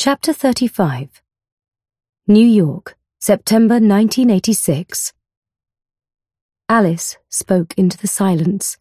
Chapter 35. New York, September 1986. Alice spoke into the silence.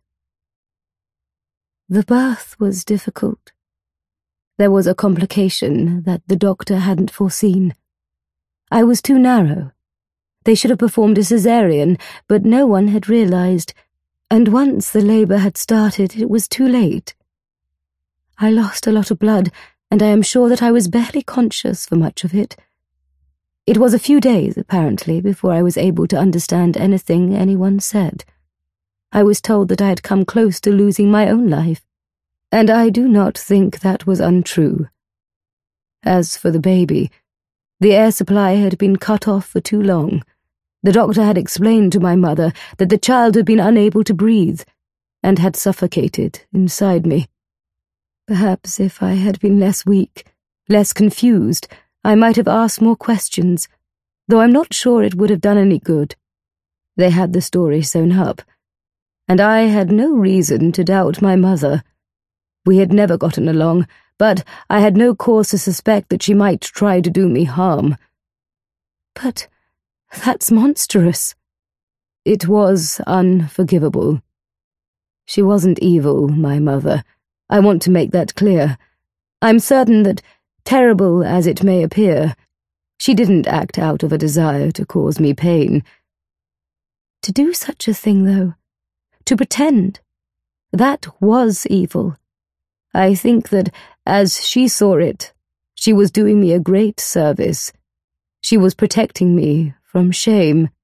The birth was difficult. There was a complication that the doctor hadn't foreseen. I was too narrow. They should have performed a cesarean, but no one had realized, and once the labor had started, it was too late. I lost a lot of blood, and I am sure that I was barely conscious for much of it. It was a few days, apparently, before I was able to understand anything anyone said. I was told that I had come close to losing my own life, and I do not think that was untrue. As for the baby, the air supply had been cut off for too long. The doctor had explained to my mother that the child had been unable to breathe and had suffocated inside me. Perhaps if I had been less weak, less confused, I might have asked more questions, though I'm not sure it would have done any good. They had the story sewn up, and I had no reason to doubt my mother. We had never gotten along, but I had no cause to suspect that she might try to do me harm. But that's monstrous. It was unforgivable. She wasn't evil, my mother. I want to make that clear. I'm certain that, terrible as it may appear, she didn't act out of a desire to cause me pain. To do such a thing, though, to pretend, that was evil. I think that, as she saw it, she was doing me a great service. She was protecting me from shame.